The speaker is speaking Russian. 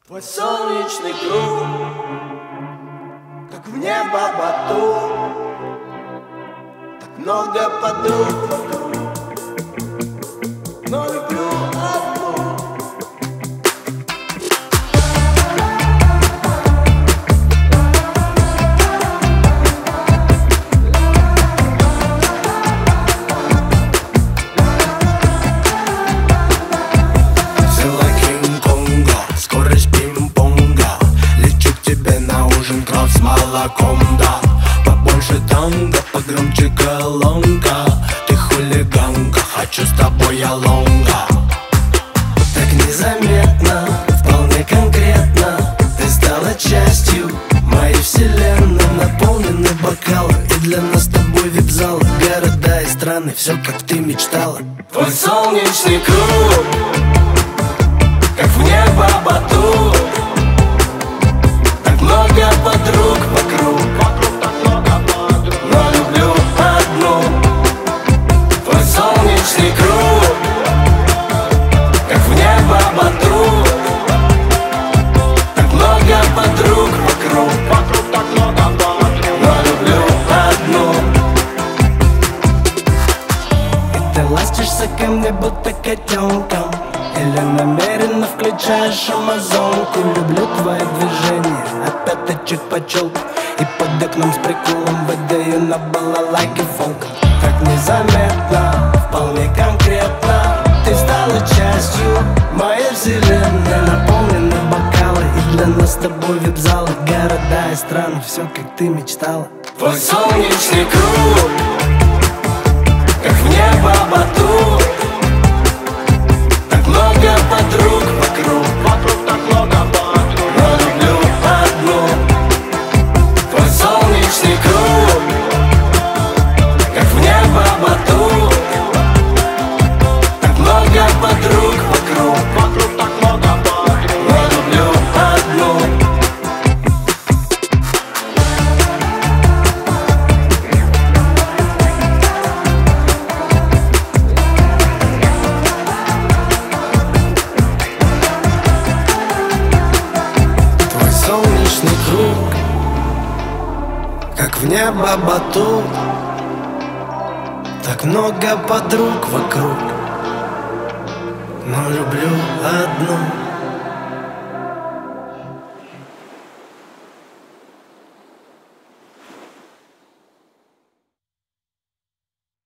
Твой солнечный круг, как в небо батут, так много подруг вокруг, но люблю одну. Сила Кинг-Конга, скорость пинг-понга. Лечу к тебе на ужин кровь с молоком, да. Побольше танго, погромче колонка. Ты хулиганка, хочу с тобой я лонга. Так незаметно, вполне конкретно ты стала частью моей вселенной. Наполнены бокалы, и для нас с тобой вип-залы. Города и страны, все как ты мечтала. Твой солнечный круг, как в небо батут, так много подруг вокруг, но люблю одну. Твой солнечный круг, как в небо батут, так много подруг вокруг, но люблю одну. И ты ластишься ко мне будто котенком, или намеренно включаешь амазонку. Люблю твои движения от пяточек по челку, и под окном с приколом выдаю на балалайке фолк. Так незаметно, вполне конкретно ты стала частью моей вселенной. Наполнены бокалы, и для нас с тобой вип-залы. Города и страны, все как ты мечтала. Твой солнечный круг, как в небо батут, так много подруг вокруг, но люблю одну. Твой солнечный круг, как в небо батут, так много подруг вокруг, но люблю одну. Твой солнечный круг, как в небо батут, так много подруг вокруг, но люблю одну.